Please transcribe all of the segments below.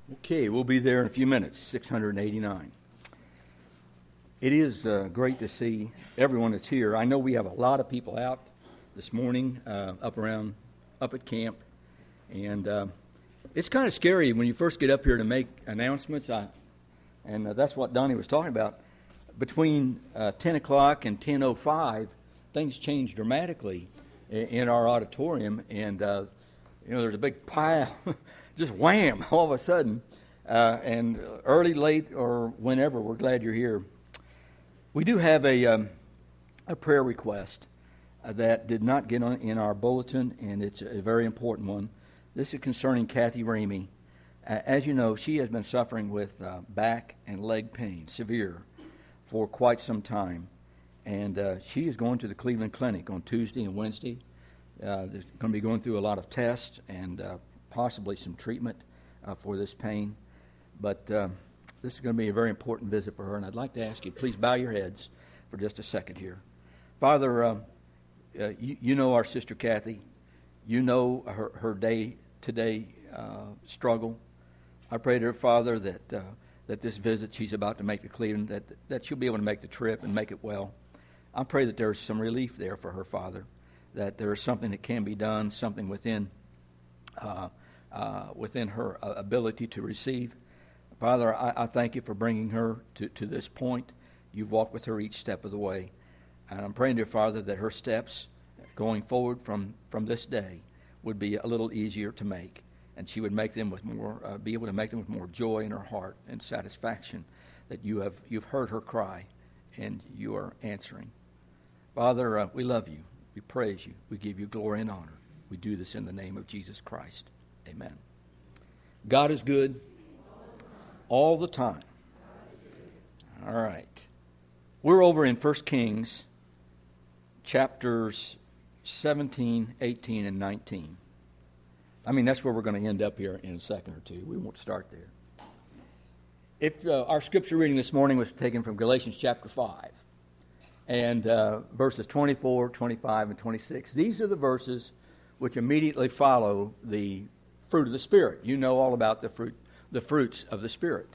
Okay, we'll be there in a few minutes, 689. It is great to see everyone that's here. I know we have a lot of people out this morning, up at camp, and it's kind of scary when you first get up here to make announcements, and that's what Donnie was talking about. Between 10 o'clock and 10:05, things change dramatically in our auditorium, and there's a big pile, just wham, all of a sudden, and early, late, or whenever, we're glad you're here. We do have a prayer request that did not get in our bulletin, and it's a very important one. This is concerning Kathy Ramey. As you know, she has been suffering with back and leg pain, severe, for quite some time, and she is going to the Cleveland Clinic on Tuesday and Wednesday. They're going to be going through a lot of tests and possibly some treatment for this pain. But this is going to be a very important visit for her, and I'd like to ask you, please bow your heads for just a second here. Father, you know our sister Kathy. You know her day-to-day struggle. I pray to her, Father, that this visit she's about to make to Cleveland, that she'll be able to make the trip and make it well. I pray that there's some relief there for her, Father, that there is something that can be done, something within her ability to receive. Father, I thank you for bringing her to this point. You've walked with her each step of the way. And I'm praying, dear Father, that her steps going forward from this day would be a little easier to make, and she would make them with more, be able to make them with more joy in her heart and satisfaction that you've heard her cry and you are answering. Father, we love you. We praise you. We give you glory and honor. We do this in the name of Jesus Christ. Amen. God is good all the time. All right. We're over in 1 Kings chapters 17, 18, and 19. I mean, that's where we're going to end up here in a second or two. We won't start there. If our scripture reading this morning was taken from Galatians chapter 5 and verses 24, 25, and 26, these are the verses which immediately follow the fruit of the Spirit. You know all about the fruits of the Spirit.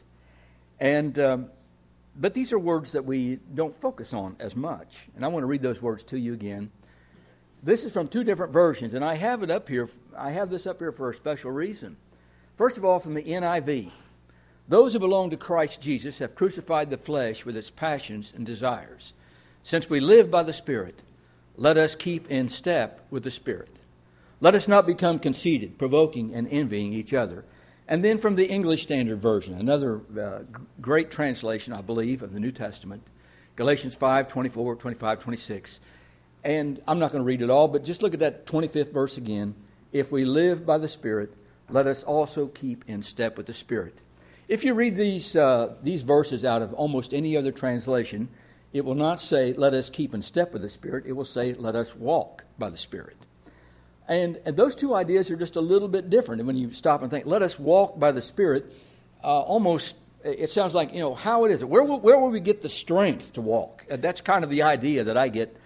And but these are words that we don't focus on as much. And I want to read those words to you again. This is from two different versions, and I have it up here. I have this up here for a special reason. First of all, from the NIV. Those who belong to Christ Jesus have crucified the flesh with its passions and desires. Since we live by the Spirit, let us keep in step with the Spirit. Let us not become conceited, provoking and envying each other. And then from the English Standard Version, another great translation, I believe, of the New Testament, Galatians 5, 24, 25, 26. And I'm not going to read it all, but just look at that 25th verse again. If we live by the Spirit, let us also keep in step with the Spirit. If you read these verses out of almost any other translation, it will not say, let us keep in step with the Spirit. It will say, let us walk by the Spirit. And those two ideas are just a little bit different. And when you stop and think, let us walk by the Spirit, almost, it sounds like, how it is. Where will we get the strength to walk? That's kind of the idea that I get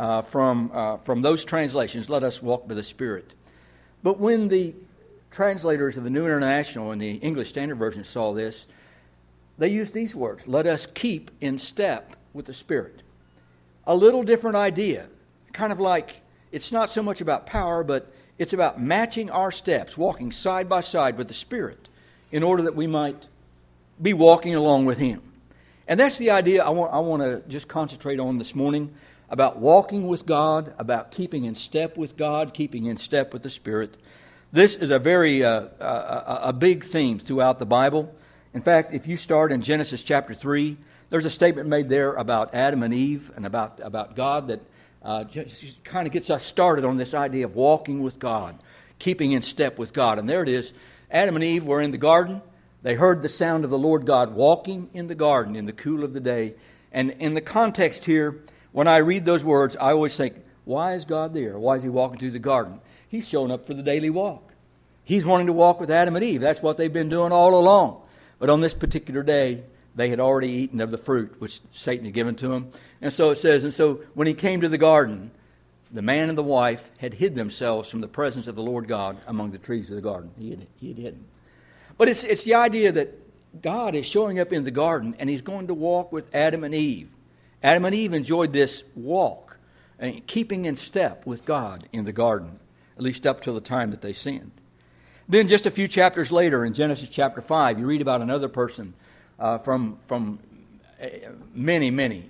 from those translations, let us walk by the Spirit. But when the translators of the New International and the English Standard Version saw this, they used these words, let us keep in step with the Spirit. A little different idea, kind of like it's not so much about power, but it's about matching our steps, walking side by side with the Spirit in order that we might be walking along with Him. And that's the idea I want to just concentrate on this morning, about walking with God, about keeping in step with God, keeping in step with the Spirit. This is a very a big theme throughout the Bible. In fact, if you start in Genesis chapter 3, there's a statement made there about Adam and Eve and about God that just kind of gets us started on this idea of walking with God, keeping in step with God. And there it is. Adam and Eve were in the garden. They heard the sound of the Lord God walking in the garden in the cool of the day. And in the context here, when I read those words, I always think, why is God there? Why is He walking through the garden? He's showing up for the daily walk. He's wanting to walk with Adam and Eve. That's what they've been doing all along. But on this particular day, they had already eaten of the fruit which Satan had given to them. And so it says, and so when he came to the garden, the man and the wife had hid themselves from the presence of the Lord God among the trees of the garden. He had hidden. But it's the idea that God is showing up in the garden and he's going to walk with Adam and Eve. Adam and Eve enjoyed this walk, keeping in step with God in the garden, at least up till the time that they sinned. Then just a few chapters later in Genesis chapter 5, you read about another person from many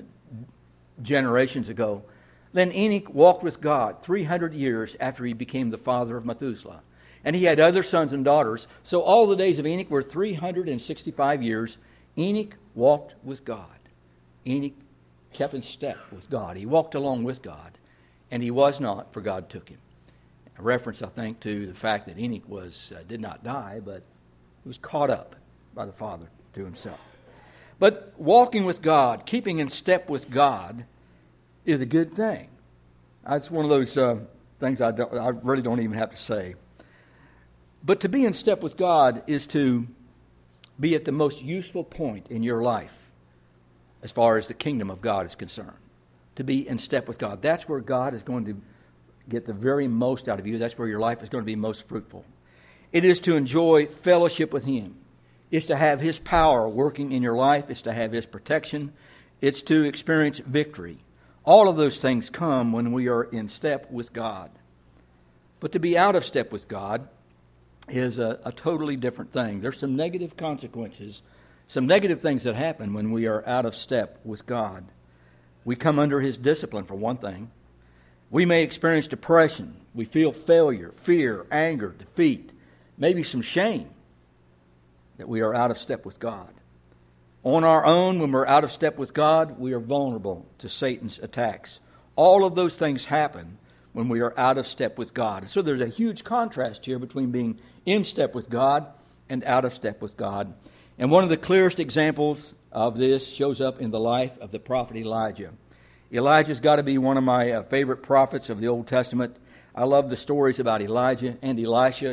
generations ago. Then Enoch walked with God 300 years after he became the father of Methuselah. And he had other sons and daughters. So all the days of Enoch were 365 years. Enoch walked with God. Enoch kept in step with God. He walked along with God. And he was not, for God took him. A reference, I think, to the fact that Enoch did not die, but he was caught up by the Father to himself. But walking with God, keeping in step with God, is a good thing. That's one of those things I really don't even have to say. But to be in step with God is to be at the most useful point in your life as far as the kingdom of God is concerned. To be in step with God. That's where God is going to get the very most out of you. That's where your life is going to be most fruitful. It is to enjoy fellowship with Him. It's to have His power working in your life. It's to have His protection. It's to experience victory. All of those things come when we are in step with God. But to be out of step with God is a totally different thing. There's some negative consequences, some negative things that happen when we are out of step with God. We come under His discipline, for one thing. We may experience depression. We feel failure, fear, anger, defeat, maybe some shame that we are out of step with God. On our own, when we're out of step with God, we are vulnerable to Satan's attacks. All of those things happen when we are out of step with God. And so there's a huge contrast here between being in step with God and out of step with God. And one of the clearest examples of this shows up in the life of the prophet Elijah. Elijah's got to be one of my favorite prophets of the Old Testament. I love the stories about Elijah and Elisha,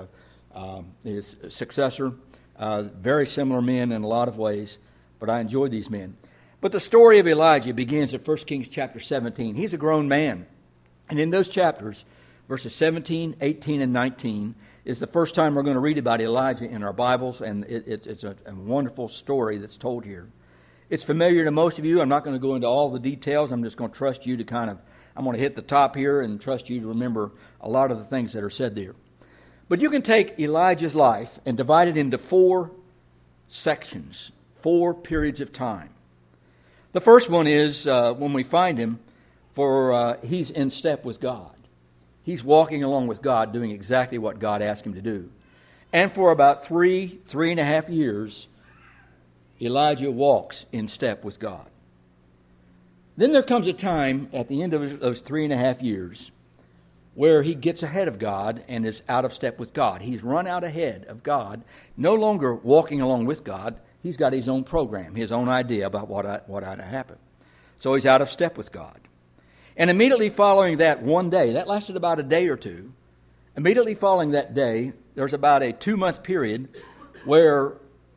his successor. Very similar men in a lot of ways, but I enjoy these men. But the story of Elijah begins at 1 Kings chapter 17. He's a grown man. And in those chapters, verses 17, 18, and 19, is the first time we're going to read about Elijah in our Bibles, and it's a wonderful story that's told here. It's familiar to most of you. I'm not going to go into all the details. I'm just going to trust you to I'm going to hit the top here and trust you to remember a lot of the things that are said there. But you can take Elijah's life and divide it into 4 sections, 4 periods of time. The first one is when we find him, he's in step with God. He's walking along with God, doing exactly what God asked him to do. And for about 3.5 years, Elijah walks in step with God. Then there comes a time at the end of those 3.5 years where he gets ahead of God and is out of step with God. He's run out ahead of God, no longer walking along with God. He's got his own program, his own idea about what ought to happen. So he's out of step with God. And immediately following that one day, that lasted about a day or two, immediately following that day, there's about a 2-month period where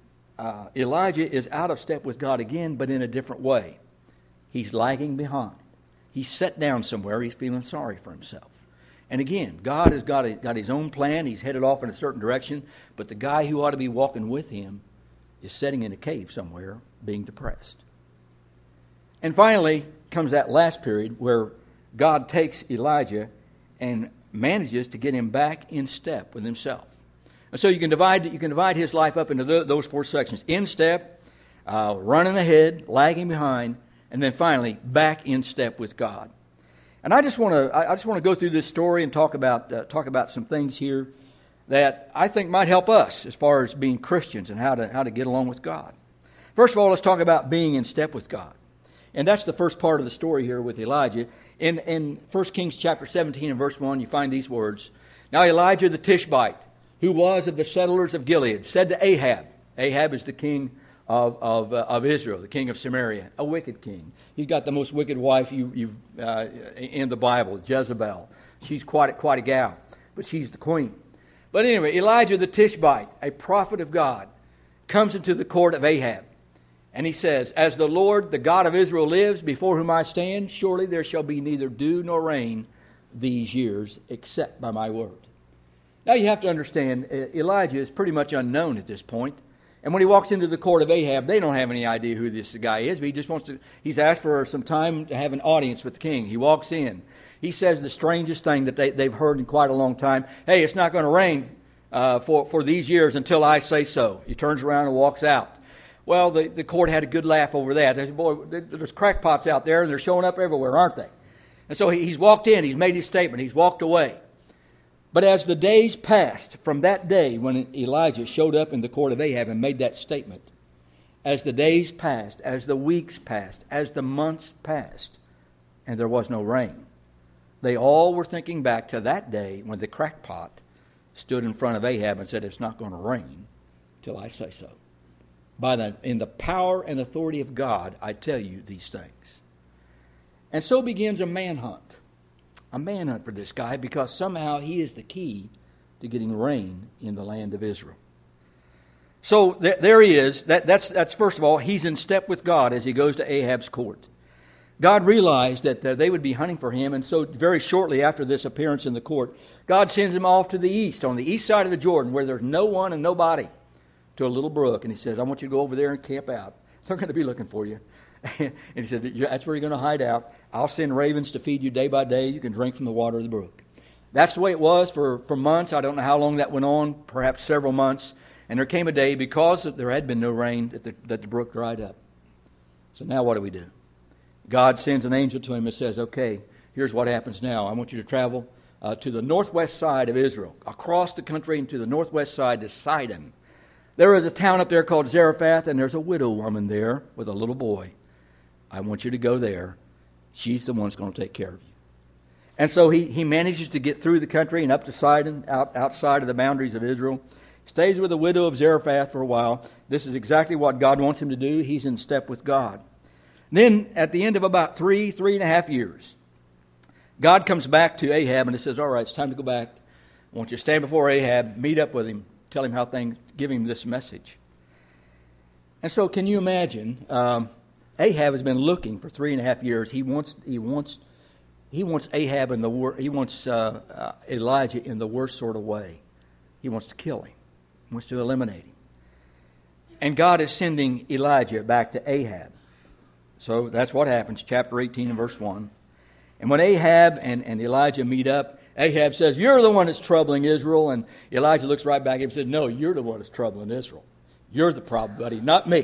Elijah is out of step with God again, but in a different way. He's lagging behind. He's set down somewhere. He's feeling sorry for himself. And again, God has got his own plan. He's headed off in a certain direction, but the guy who ought to be walking with him is sitting in a cave somewhere, being depressed. And finally comes that last period where God takes Elijah and manages to get him back in step with himself. And so you can divide his life up into those 4 sections: in step, running ahead, lagging behind, and then finally back in step with God. And I just want to go through this story and talk about some things here that I think might help us as far as being Christians and how to get along with God. First of all, let's talk about being in step with God. And that's the first part of the story here with Elijah. In 1 Kings chapter 17 and verse 1, you find these words. Now Elijah the Tishbite, who was of the settlers of Gilead, said to Ahab. Ahab is the king of Israel, the king of Samaria, a wicked king. He's got the most wicked wife you've in the Bible, Jezebel. She's quite a gal, but she's the queen. But anyway, Elijah the Tishbite, a prophet of God, comes into the court of Ahab. And he says, "As the Lord, the God of Israel lives, before whom I stand, surely there shall be neither dew nor rain these years, except by my word." Now you have to understand, Elijah is pretty much unknown at this point. And when he walks into the court of Ahab, they don't have any idea who this guy is, but he just he's asked for some time to have an audience with the king. He walks in. He says the strangest thing that they've heard in quite a long time. Hey, it's not going to rain for these years until I say so. He turns around and walks out. Well, the court had a good laugh over that. They said, boy, there's crackpots out there, and they're showing up everywhere, aren't they? And so he's walked in. He's made his statement. He's walked away. But as the days passed, from that day when Elijah showed up in the court of Ahab and made that statement, as the days passed, as the weeks passed, as the months passed, and there was no rain, they all were thinking back to that day when the crackpot stood in front of Ahab and said, it's not going to rain till I say so. In the power and authority of God, I tell you these things. And so begins a manhunt for this guy, because somehow he is the key to getting rain in the land of Israel. So there he is. That's first of all, he's in step with God as he goes to Ahab's court. God realized that they would be hunting for him, and so very shortly after this appearance in the court, God sends him off to the east, on the east side of the Jordan, where there's no one and nobody, to a little brook. And he says, I want you to go over there and camp out. They're going to be looking for you. And he said, that's where you're going to hide out. I'll send ravens to feed you day by day. You can drink from the water of the brook. That's the way it was for months. I don't know how long that went on, perhaps several months. And there came a day, because there had been no rain, that the brook dried up. So now what do? God sends an angel to him and says, okay, here's what happens now. I want you to travel to the northwest side of Israel, across the country and to the northwest side to Sidon. There is a town up there called Zarephath, and there's a widow woman there with a little boy. I want you to go there. She's the one that's going to take care of you. And so he manages to get through the country and up to Sidon, outside of the boundaries of Israel. Stays with the widow of Zarephath for a while. This is exactly what God wants him to do. He's in step with God. Then, at the end of about 3.5 years, God comes back to Ahab and he says, all right, it's time to go back. I want you to stand before Ahab, meet up with him, tell him how things, give him this message. And so, can you imagine? Ahab has been looking for 3.5 years. He wants Ahab he wants Elijah in the worst sort of way. He wants to kill him. He wants to eliminate him. And God is sending Elijah back to Ahab. So that's what happens, chapter 18 and verse 1. And when Ahab and Elijah meet up, Ahab says, you're the one that's troubling Israel. And Elijah looks right back at him and said, no, you're the one that's troubling Israel. You're the problem, buddy, not me.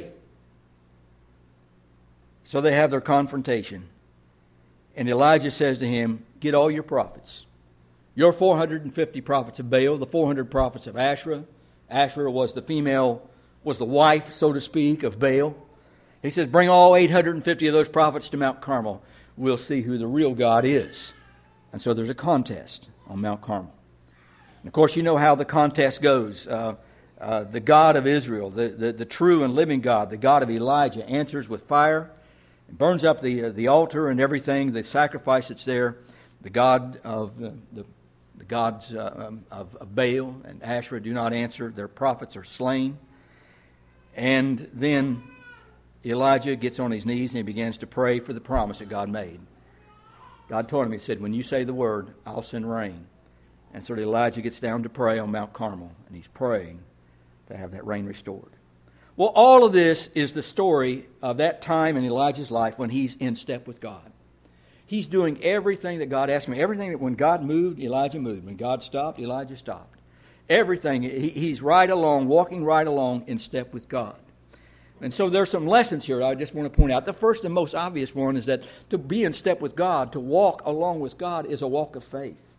So they have their confrontation. And Elijah says to him, get all your prophets. Your 450 prophets of Baal, the 400 prophets of Asherah. Asherah was the wife, so to speak, of Baal. He says, bring all 850 of those prophets to Mount Carmel. We'll see who the real God is. And so there's a contest on Mount Carmel. And of course, you know how the contest goes. The God of Israel, the true and living God, the God of Elijah, answers with fire, and burns up the altar and everything, the sacrifice that's there. The God of the gods of Baal and Asherah do not answer. Their prophets are slain. And then Elijah gets on his knees and he begins to pray for the promise that God made. God told him, he said, when you say the word, I'll send rain. And so Elijah gets down to pray on Mount Carmel, and he's praying to have that rain restored. Well, all of this is the story of that time in Elijah's life when he's in step with God. He's doing everything that God asked him. Everything that when God moved, Elijah moved. When God stopped, Elijah stopped. Everything. He's right along, walking right along in step with God. And so there's some lessons here I just want to point out. The first and most obvious one is that to be in step with God, to walk along with God, is a walk of faith.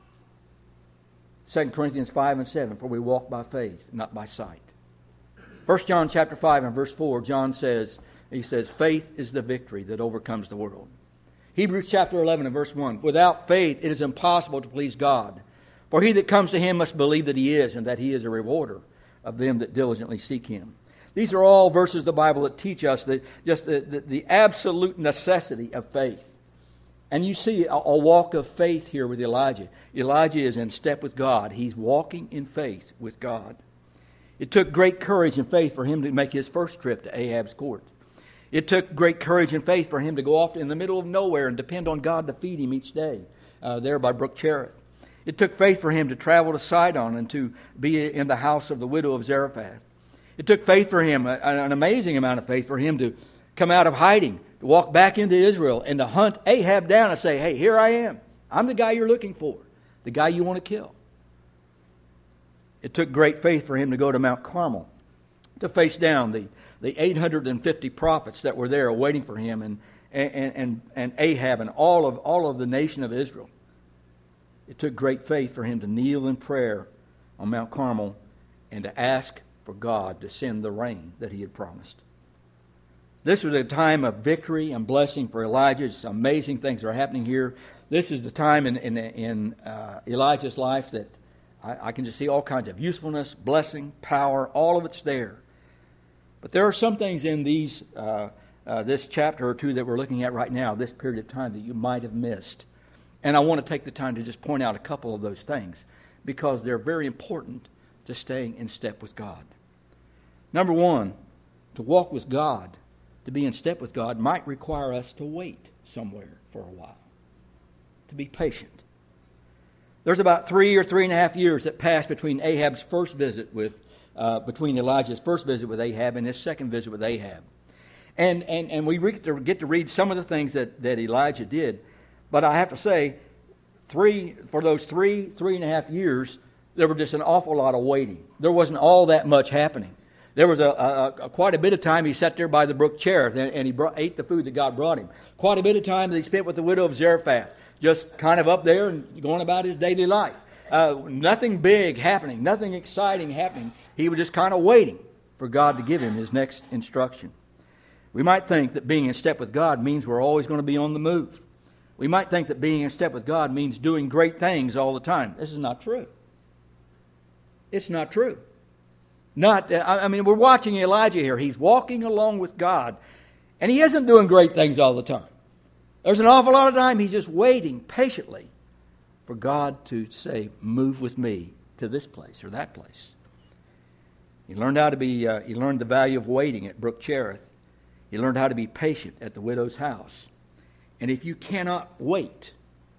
2 Corinthians 5 and 7, for we walk by faith, not by sight. 1 John chapter 5 and verse 4, John says, faith is the victory that overcomes the world. Hebrews chapter 11 and verse 1, without faith it is impossible to please God. For he that comes to him must believe that he is, and that he is a rewarder of them that diligently seek him. These are all verses of the Bible that teach us the absolute necessity of faith. And you see a walk of faith here with Elijah. Elijah is in step with God. He's walking in faith with God. It took great courage and faith for him to make his first trip to Ahab's court. It took great courage and faith for him to go off in the middle of nowhere and depend on God to feed him each day there by Brook Cherith. It took faith for him to travel to Sidon and to be in the house of the widow of Zarephath. It took faith for him, an amazing amount of faith for him to come out of hiding, to walk back into Israel and to hunt Ahab down and say, hey, here I am. I'm the guy you're looking for, the guy you want to kill. It took great faith for him to go to Mount Carmel, to face down the 850 prophets that were there waiting for him and Ahab and all of the nation of Israel. It took great faith for him to kneel in prayer on Mount Carmel and to ask for God to send the rain that he had promised. This was a time of victory and blessing for Elijah. It's amazing things are happening here. This is the time in Elijah's life that I can just see all kinds of usefulness, blessing, power, all of it's there. But there are some things in this chapter or two that we're looking at right now, this period of time, that you might have missed. And I want to take the time to just point out a couple of those things because they're very important to staying in step with God. Number one, to walk with God, to be in step with God, might require us to wait somewhere for a while, to be patient. There's about 3 or 3.5 years that passed between Elijah's first visit with Ahab and his second visit with Ahab. And we get to read some of the things that Elijah did. But I have to say, for those 3.5 years, there was just an awful lot of waiting. There wasn't all that much happening. There was quite a bit of time he sat there by the brook Cherith and he ate the food that God brought him. Quite a bit of time that he spent with the widow of Zarephath, just kind of up there and going about his daily life. Nothing big happening, nothing exciting happening. He was just kind of waiting for God to give him his next instruction. We might think that being in step with God means we're always going to be on the move. We might think that being in step with God means doing great things all the time. This is not true. It's not true. We're watching Elijah here. He's walking along with God, and he isn't doing great things all the time. There's an awful lot of time he's just waiting patiently for God to say, move with me to this place or that place. He learned he learned the value of waiting at Brook Cherith. He learned how to be patient at the widow's house. And if you cannot wait,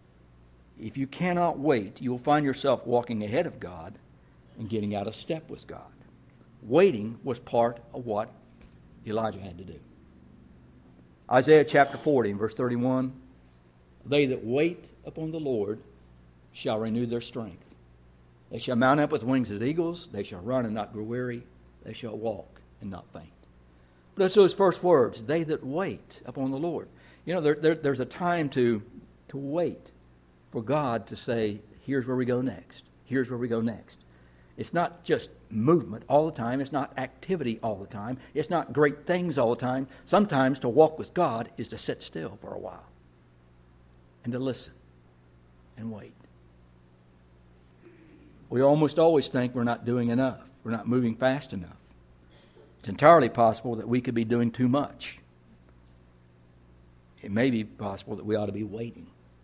you'll find yourself walking ahead of God and getting out of step with God. Waiting was part of what Elijah had to do. Isaiah chapter 40 and verse 31, they that wait upon the Lord shall renew their strength. They shall mount up with wings as eagles. They shall run and not grow weary. They shall walk and not faint. But that's those first words, they that wait upon the Lord. You know, there's a time to wait for God to say, here's where we go next. Here's where we go next. It's not just movement all the time. It's not activity all the time. It's not great things all the time. Sometimes to walk with God is to sit still for a while and to listen and wait. We almost always think we're not doing enough. We're not moving fast enough. It's entirely possible that we could be doing too much. It may be possible that we ought to be waiting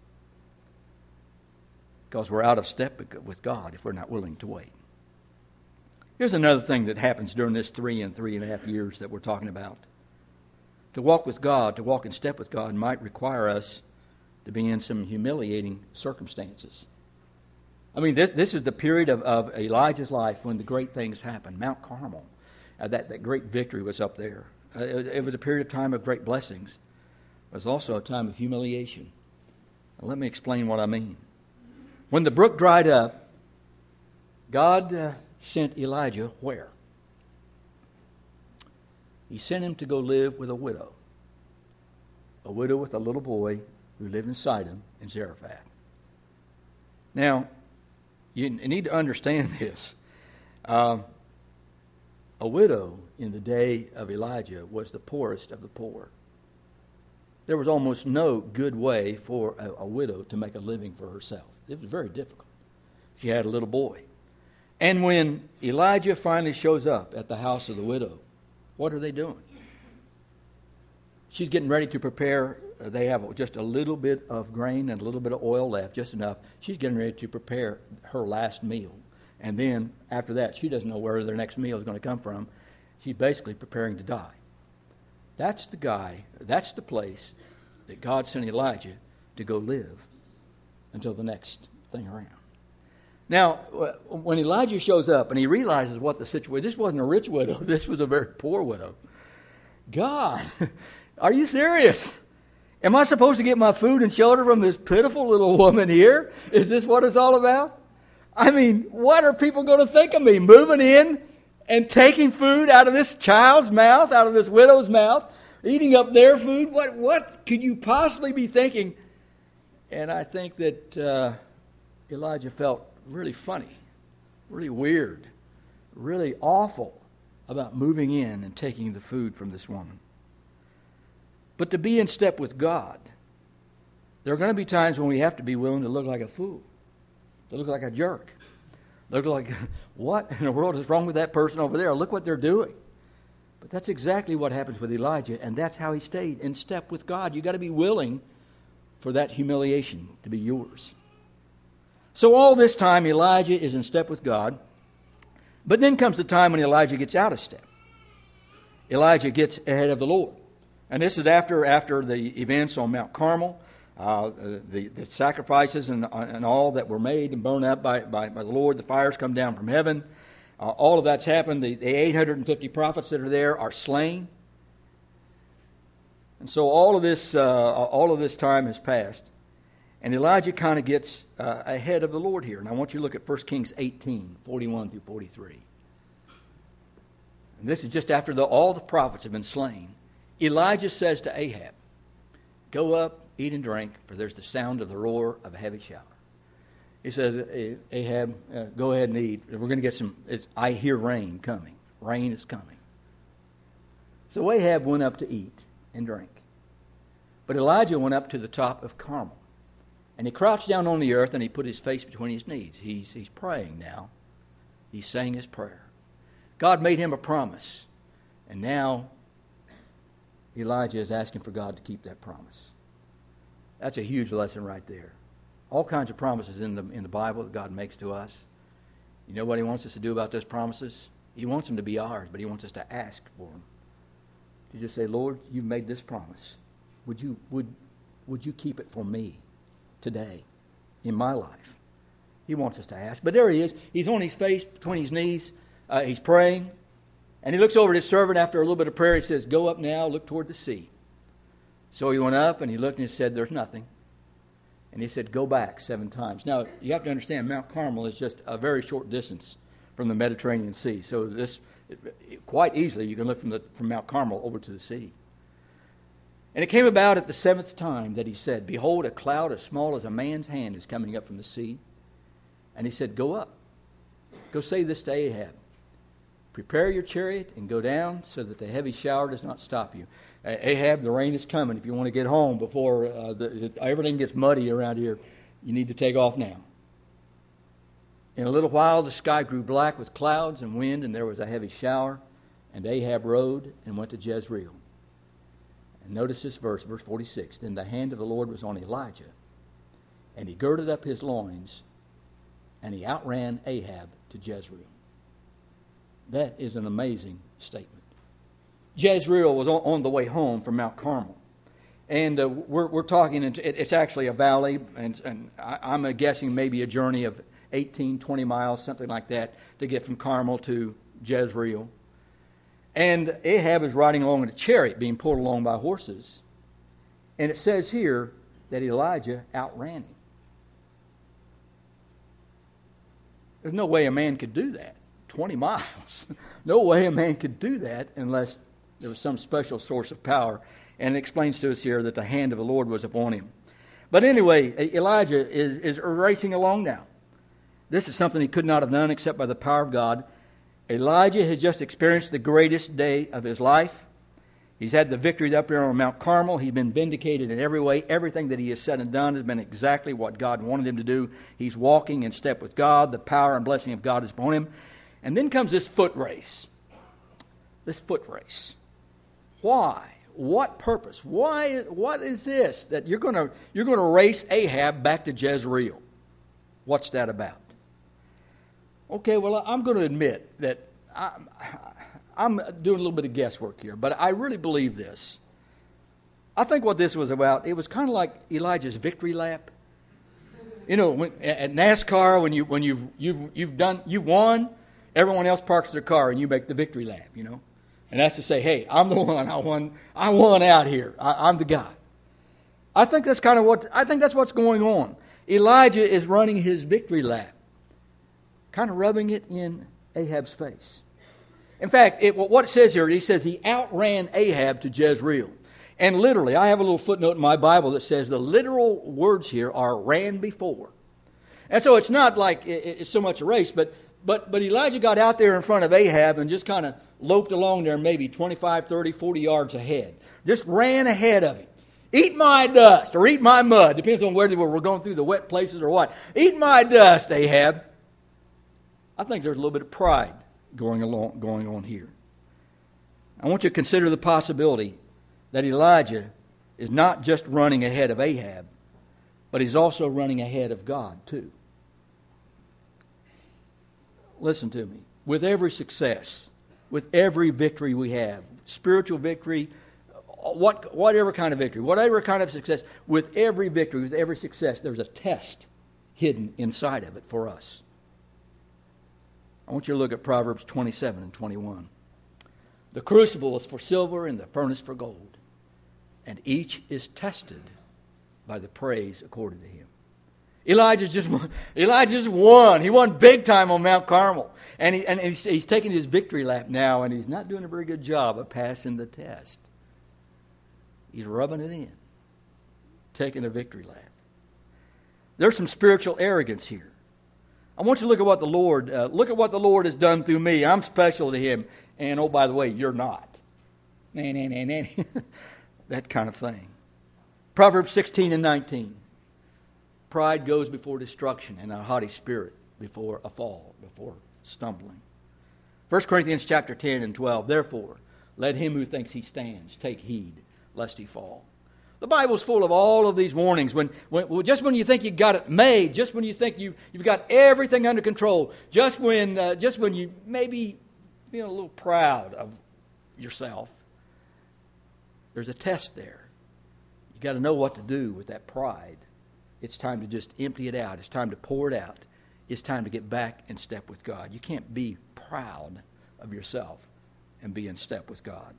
because we're out of step with God if we're not willing to wait. Here's another thing that happens during this 3 and 3.5 years that we're talking about. To walk with God, to walk in step with God, might require us to be in some humiliating circumstances. I mean, this is the period of Elijah's life when the great things happened. Mount Carmel, that great victory was up there. It was a period of time of great blessings. It was also a time of humiliation. Now, let me explain what I mean. When the brook dried up, God sent Elijah where? He sent him to go live with a widow with a little boy who lived in Sidon and Zarephath. Now, you need to understand this. A widow in the day of Elijah was the poorest of the poor. There was almost no good way for a widow to make a living for herself. It was very difficult. She had a little boy. And when Elijah finally shows up at the house of the widow, what are they doing? She's getting ready to prepare. They have just a little bit of grain and a little bit of oil left, just enough. She's getting ready to prepare her last meal. And then after that, she doesn't know where their next meal is going to come from. She's basically preparing to die. That's the place that God sent Elijah to go live until the next thing around. Now, when Elijah shows up and he realizes what the situation, this wasn't a rich widow, this was a very poor widow. God, are you serious? Am I supposed to get my food and shelter from this pitiful little woman here? Is this what it's all about? I mean, what are people going to think of me? Moving in and taking food out of this child's mouth, out of this widow's mouth, eating up their food? What could you possibly be thinking? And I think that Elijah felt really funny, really weird, really awful about moving in and taking the food from this woman. But to be in step with God, there are going to be times when we have to be willing to look like a fool, to look like a jerk, look like, what in the world is wrong with that person over there? Look what they're doing. But that's exactly what happens with Elijah, and that's how he stayed in step with God. You've got to be willing for that humiliation to be yours. So all this time, Elijah is in step with God, but then comes the time when Elijah gets out of step. Elijah gets ahead of the Lord. And this is after the events on Mount Carmel, the sacrifices and all that were made and burned up by the Lord. The fires come down from heaven. All of that's happened. The 850 prophets that are there are slain. And so all of this time has passed. And Elijah kind of gets ahead of the Lord here. And I want you to look at 1 Kings 18, 41 through 43. And this is just after all the prophets have been slain. Elijah says to Ahab, "Go up, eat and drink, for there's the sound of the roar of a heavy shower." He says, "Ahab, go ahead and eat. We're going to get some, I hear rain coming. Rain is coming." So Ahab went up to eat and drink. But Elijah went up to the top of Carmel. And he crouched down on the earth and he put his face between his knees. He's praying now. He's saying his prayer. God made him a promise. And now Elijah is asking for God to keep that promise. That's a huge lesson right there. All kinds of promises in the Bible that God makes to us. You know what he wants us to do about those promises? He wants them to be ours, but he wants us to ask for them. To just say, "Lord, you've made this promise. Would you keep it for me today in my life?" He wants us to ask. But there he is. He's on his face between his knees. He's praying. And he looks over at his servant after a little bit of prayer. He says, "Go up now, look toward the sea." So he went up and he looked and he said, "There's nothing." And he said, "Go back 7 times. Now, you have to understand, Mount Carmel is just a very short distance from the Mediterranean Sea. So this, quite easily, you can look from Mount Carmel over to the sea. And it came about at the 7th time that he said, "Behold, a cloud as small as a man's hand is coming up from the sea." And he said, "Go up. Go say this to Ahab. Prepare your chariot and go down so that the heavy shower does not stop you." Ahab, the rain is coming. If you want to get home before everything gets muddy around here, you need to take off now. In a little while, the sky grew black with clouds and wind, and there was a heavy shower. And Ahab rode and went to Jezreel. And notice this verse 46. Then the hand of the Lord was on Elijah, and he girded up his loins, and he outran Ahab to Jezreel. That is an amazing statement. Jezreel was on the way home from Mount Carmel. And we're talking, it's actually a valley, and I'm guessing maybe a journey of 18, 20 miles, something like that, to get from Carmel to Jezreel. And Ahab is riding along in a chariot being pulled along by horses. And it says here that Elijah outran him. There's no way a man could do that. 20 miles. No way a man could do that unless there was some special source of power. And it explains to us here that the hand of the Lord was upon him. But anyway, Elijah is racing along now. This is something he could not have done except by the power of God. Elijah has just experienced the greatest day of his life. He's had the victory up there on Mount Carmel. He's been vindicated in every way. Everything that he has said and done has been exactly what God wanted him to do. He's walking in step with God. The power and blessing of God is upon him. And then comes this foot race. This foot race. Why? What purpose? Why? What is this that you're going to race Ahab back to Jezreel? What's that about? Okay, well, I'm going to admit that I'm doing a little bit of guesswork here, but I really believe this. I think what this was about, it was kind of like Elijah's victory lap. You know, at NASCAR, when you've won, everyone else parks their car and you make the victory lap. You know, and that's to say, hey, I'm the one. I won out here. I'm the guy. I think that's what's going on. Elijah is running his victory lap, kind of rubbing it in Ahab's face. In fact, what it says here, he says he outran Ahab to Jezreel. And literally, I have a little footnote in my Bible that says the literal words here are ran before. And so it's not like it's so much a race, but Elijah got out there in front of Ahab and just kind of loped along there maybe 25, 30, 40 yards ahead. Just ran ahead of him. Eat my dust or eat my mud. Depends on whether we're going through the wet places or what. Eat my dust, Ahab. I think there's a little bit of pride going on here. I want you to consider the possibility that Elijah is not just running ahead of Ahab, but he's also running ahead of God too. Listen to me. With every success, with every victory we have, spiritual victory, whatever kind of victory, whatever kind of success, with every victory, with every success, there's a test hidden inside of it for us. I want you to look at Proverbs 27 and 21. The crucible is for silver and the furnace for gold, and each is tested by the praise accorded to him. Elijah just won. He won big time on Mount Carmel. And he's taking his victory lap now, and he's not doing a very good job of passing the test. He's rubbing it in, taking a victory lap. There's some spiritual arrogance here. I want you to look at what the Lord has done through me. I'm special to him. And oh, by the way, you're not. That kind of thing. Proverbs 16 and 19. Pride goes before destruction, and a haughty spirit before a fall, before stumbling. 1 Corinthians chapter 10 and 12. Therefore, let him who thinks he stands take heed, lest he fall. The Bible's full of all of these warnings. Just when you think you got it made, just when you think you've got everything under control, just when you maybe feel a little proud of yourself, there's a test there. You got to know what to do with that pride. It's time to just empty it out. It's time to pour it out. It's time to get back in step with God. You can't be proud of yourself and be in step with God.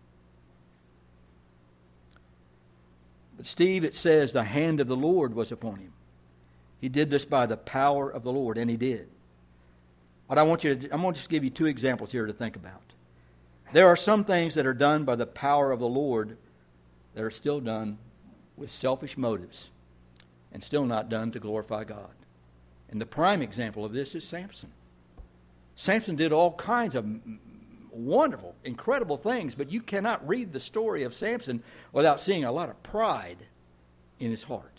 But Steve, it says the hand of the Lord was upon him. He did this by the power of the Lord, and he did. But I'm going to just give you two examples here to think about. There are some things that are done by the power of the Lord that are still done with selfish motives and still not done to glorify God. And the prime example of this is Samson. Samson did all kinds of wonderful, incredible things, but you cannot read the story of Samson without seeing a lot of pride in his heart.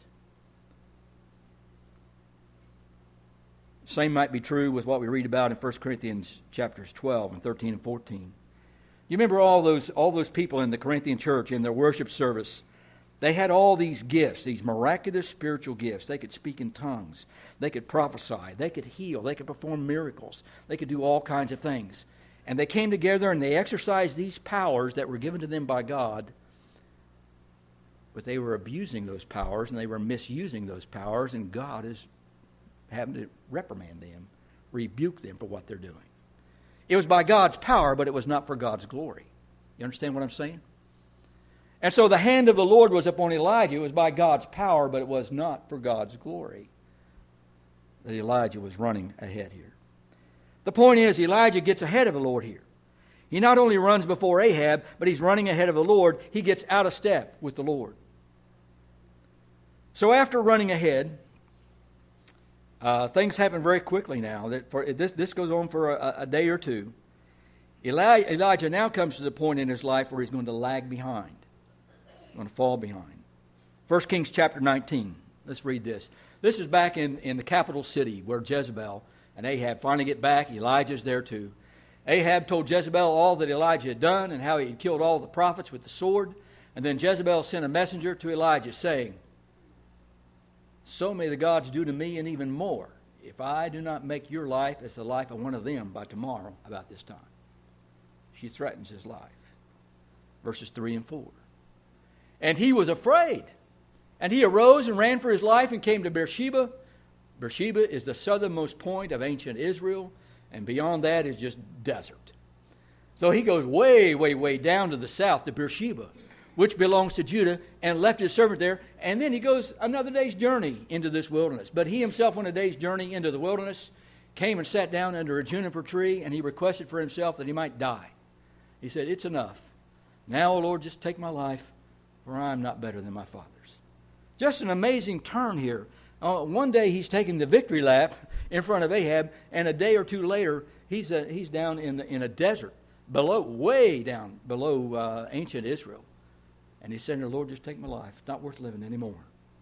Same might be true with what we read about in 1 Corinthians chapters 12 and 13 and 14. You remember all those people in the Corinthian church in their worship service. They had all these gifts, these miraculous spiritual gifts. They could speak in tongues. They could prophesy. They could heal. They could perform miracles. They could do all kinds of things. And they came together and they exercised these powers that were given to them by God. But they were abusing those powers and they were misusing those powers, and God is having to reprimand them, rebuke them for what they're doing. It was by God's power, but it was not for God's glory. You understand what I'm saying? And so the hand of the Lord was upon Elijah. It was by God's power, but it was not for God's glory that Elijah was running ahead here. The point is, Elijah gets ahead of the Lord here. He not only runs before Ahab, but he's running ahead of the Lord. He gets out of step with the Lord. So after running ahead, things happen very quickly now. This goes on for a day or two. Elijah now comes to the point in his life where he's going to lag behind. He's going to fall behind. 1 Kings chapter 19. Let's read this. This is back in the capital city where Jezebel and Ahab finally get back. Elijah's there too. Ahab told Jezebel all that Elijah had done and how he had killed all the prophets with the sword. And then Jezebel sent a messenger to Elijah saying, "So may the gods do to me and even more, if I do not make your life as the life of one of them by tomorrow about this time." She threatens his life. Verses 3 and 4. And he was afraid. And he arose and ran for his life and came to Beersheba, Beersheba is the southernmost point of ancient Israel, and beyond that is just desert. So he goes way, way, way down to the south to Beersheba, which belongs to Judah, and left his servant there. And then he goes another day's journey into this wilderness. But he himself went a day's journey into the wilderness, came and sat down under a juniper tree, and he requested for himself that he might die. He said, "It's enough. Now, O Lord, just take my life, for I am not better than my fathers." Just an amazing turn here. One day he's taking the victory lap in front of Ahab, and a day or two later he's down in a desert way down below ancient Israel, and he's saying, "Lord, just take my life. It's not worth living anymore."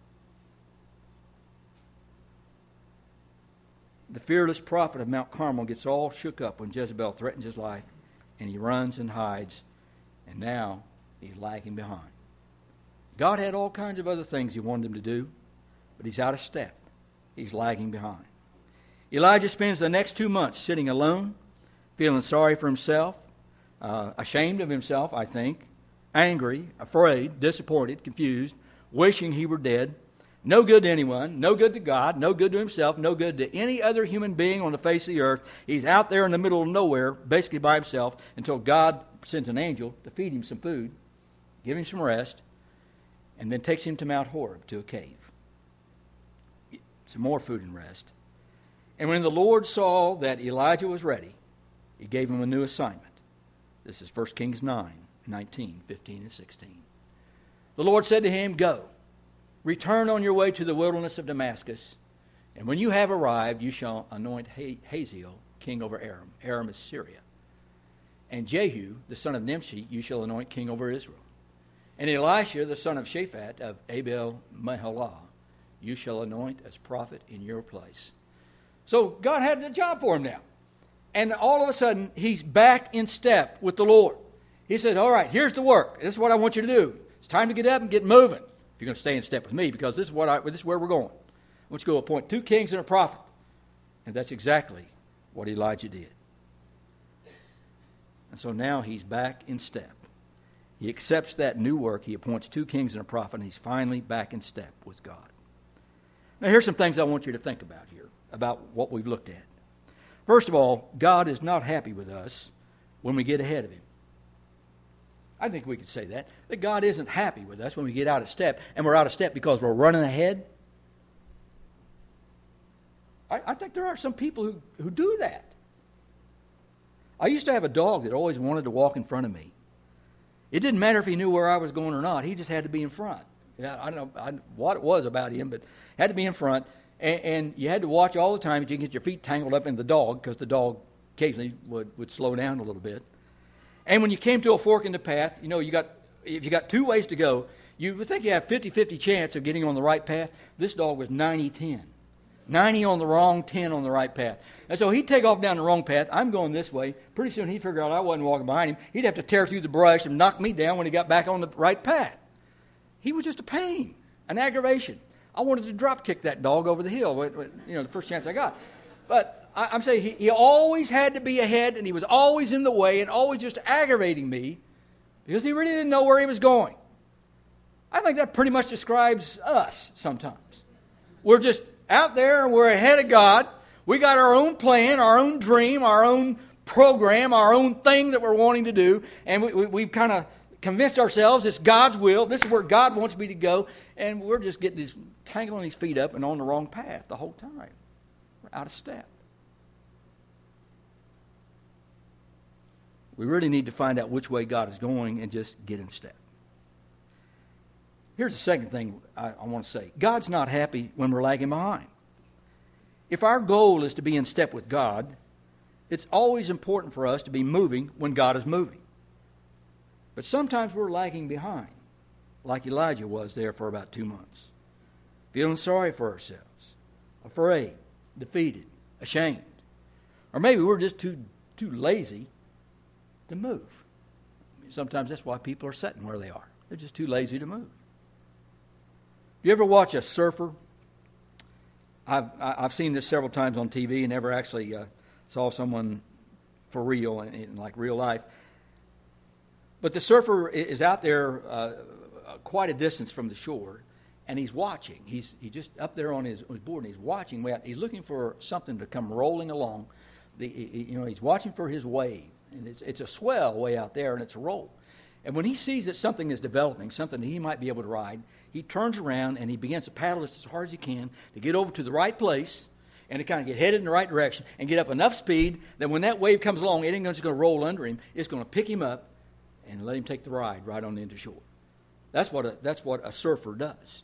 The fearless prophet of Mount Carmel gets all shook up when Jezebel threatens his life, and he runs and hides, and now he's lagging behind. God had all kinds of other things he wanted him to do, but he's out of step. He's lagging behind. Elijah spends the next 2 months sitting alone, feeling sorry for himself, ashamed of himself, I think, angry, afraid, disappointed, confused, wishing he were dead. No good to anyone, no good to God, no good to himself, no good to any other human being on the face of the earth. He's out there in the middle of nowhere, basically by himself, until God sends an angel to feed him some food, give him some rest, and then takes him to Mount Horeb, to a cave. Some more food and rest. And when the Lord saw that Elijah was ready, he gave him a new assignment. This is 1 Kings 9:19, 15, and 16. The Lord said to him, "Go, return on your way to the wilderness of Damascus, and when you have arrived, you shall anoint Hazael king over Aram." Aram is Syria. "And Jehu, the son of Nimshi, you shall anoint king over Israel. And Elisha, the son of Shaphat of Abel-Meholah, you shall anoint as prophet in your place." So God had a job for him now. And all of a sudden, he's back in step with the Lord. He said, "All right, here's the work. This is what I want you to do. It's time to get up and get moving. If you're going to stay in step with me, because this is where we're going. I want you to go appoint 2 kings and a prophet." And that's exactly what Elijah did. And so now he's back in step. He accepts that new work. He appoints 2 kings and a prophet, and he's finally back in step with God. Now, here's some things I want you to think about here, about what we've looked at. First of all, God is not happy with us when we get ahead of him. I think we could say that God isn't happy with us when we get out of step, and we're out of step because we're running ahead. I think there are some people who do that. I used to have a dog that always wanted to walk in front of me. It didn't matter if he knew where I was going or not. He just had to be in front. I don't know what it was about him, but had to be in front. And you had to watch all the time that you get your feet tangled up in the dog, because the dog occasionally would slow down a little bit. And when you came to a fork in the path, if you got 2 ways to go, you would think you have 50-50 chance of getting on the right path. This dog was 90-10. 90 on the wrong, 10 on the right path. And so he'd take off down the wrong path. I'm going this way. Pretty soon he'd figure out I wasn't walking behind him. He'd have to tear through the brush and knock me down when he got back on the right path. He was just a pain, an aggravation. I wanted to drop kick that dog over the hill, the first chance I got. But I'm saying he always had to be ahead, and he was always in the way and always just aggravating me because he really didn't know where he was going. I think that pretty much describes us sometimes. We're just out there and we're ahead of God. We got our own plan, our own dream, our own program, our own thing that we're wanting to do, and we've kind of convinced ourselves it's God's will. This is where God wants me to go, and we're just tangling his feet up and on the wrong path the whole time. We're out of step. We really need to find out which way God is going and just get in step. Here's the second thing I want to say. God's not happy when we're lagging behind. If our goal is to be in step with God, it's always important for us to be moving when God is moving. But sometimes we're lagging behind, like Elijah was there for about 2 months, feeling sorry for ourselves, afraid, defeated, ashamed. Or maybe we're just too lazy to move. Sometimes that's why people are sitting where they are. They're just too lazy to move. You ever watch a surfer? I've seen this several times on TV and never actually saw someone for real in like real life. But the surfer is out there quite a distance from the shore, and he's watching. He's just up there on his board, and he's watching way out. He's looking for something to come rolling along. He's watching for his wave, and it's a swell way out there, and it's a roll. And when he sees that something is developing, something that he might be able to ride, he turns around and he begins to paddle as hard as he can to get over to the right place and to kind of get headed in the right direction and get up enough speed that when that wave comes along, it ain't just going to roll under him. It's going to pick him up and let him take the ride right on into shore. That's what a surfer does.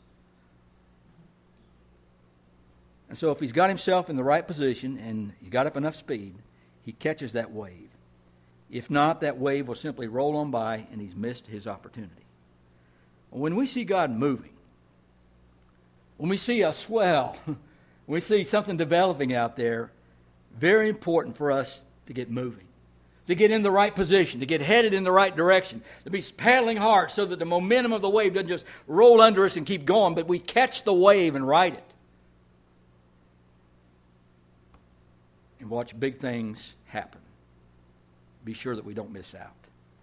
And so if he's got himself in the right position and he's got up enough speed, he catches that wave. If not, that wave will simply roll on by and he's missed his opportunity. When we see God moving, when we see a swell, when we see something developing out there, very important for us to get moving, to get in the right position, to get headed in the right direction, to be paddling hard so that the momentum of the wave doesn't just roll under us and keep going, but we catch the wave and ride it. And watch big things happen. Be sure that we don't miss out.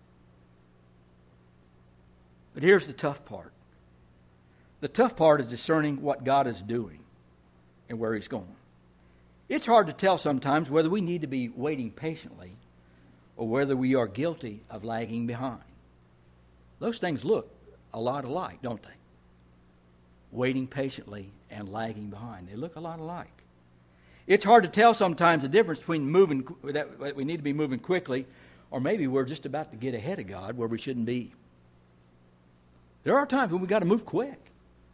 But here's the tough part. The tough part is discerning what God is doing and where He's going. It's hard to tell sometimes whether we need to be waiting patiently or whether we are guilty of lagging behind. Those things look a lot alike, don't they? Waiting patiently and lagging behind. They look a lot alike. It's hard to tell sometimes the difference between moving, that we need to be moving quickly, or maybe we're just about to get ahead of God where we shouldn't be. There are times when we've got to move quick.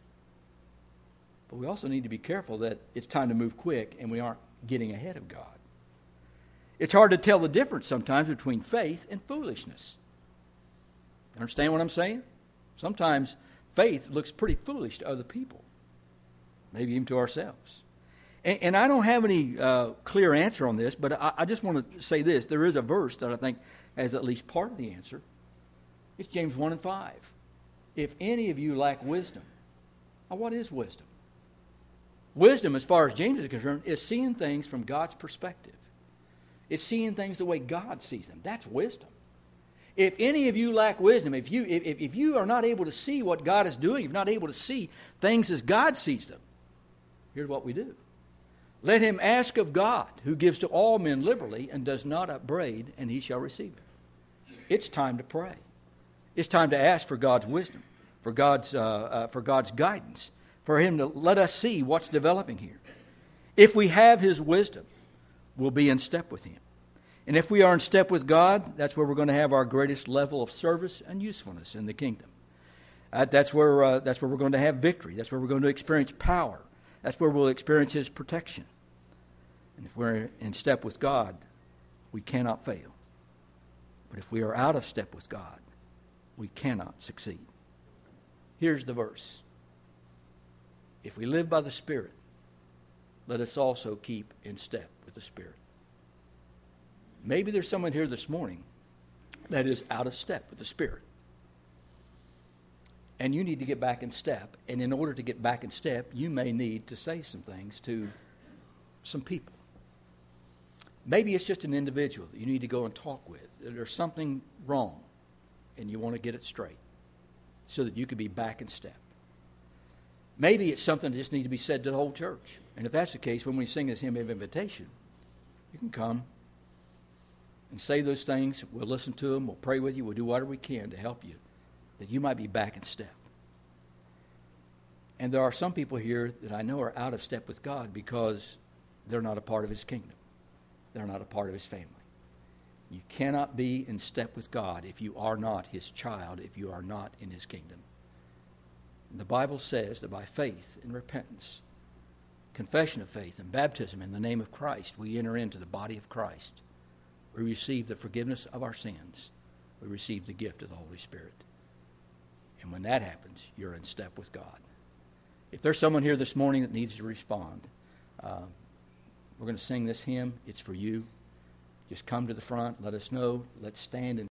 But we also need to be careful that it's time to move quick and we aren't getting ahead of God. It's hard to tell the difference sometimes between faith and foolishness. Understand what I'm saying? Sometimes faith looks pretty foolish to other people, maybe even to ourselves. And I don't have any clear answer on this, but I just want to say this. There is a verse that I think has at least part of the answer. It's James 1:5. If any of you lack wisdom. Now, what is wisdom? Wisdom, as far as James is concerned, is seeing things from God's perspective. It's seeing things the way God sees them. That's wisdom. If any of you lack wisdom, if you are not able to see what God is doing, if you're not able to see things as God sees them, here's what we do. Let him ask of God, who gives to all men liberally and does not upbraid, and he shall receive it. It's time to pray. It's time to ask for God's wisdom, for God's guidance, for him to let us see what's developing here. If we have his wisdom, we'll be in step with him. And if we are in step with God, that's where we're going to have our greatest level of service and usefulness in the kingdom. That's where we're going to have victory. That's where we're going to experience power. That's where we'll experience his protection. And if we're in step with God, we cannot fail. But if we are out of step with God, we cannot succeed. Here's the verse. If we live by the Spirit, let us also keep in step with the Spirit. Maybe there's someone here this morning that is out of step with the Spirit. And you need to get back in step. And in order to get back in step, you may need to say some things to some people. Maybe it's just an individual that you need to go and talk with. There's something wrong, and you want to get it straight so that you can be back in step. Maybe it's something that just needs to be said to the whole church. And if that's the case, when we sing this hymn of invitation, you can come and say those things. We'll listen to them. We'll pray with you. We'll do whatever we can to help you, that you might be back in step. And there are some people here that I know are out of step with God because they're not a part of his kingdom. They're not a part of his family. You cannot be in step with God if you are not his child, if you are not in his kingdom. And the Bible says that by faith and repentance, confession of faith and baptism in the name of Christ, we enter into the body of Christ. We receive the forgiveness of our sins. We receive the gift of the Holy Spirit. And when that happens, you're in step with God. If there's someone here this morning that needs to respond, we're going to sing this hymn. It's for you. Just come to the front. Let us know. Let's stand and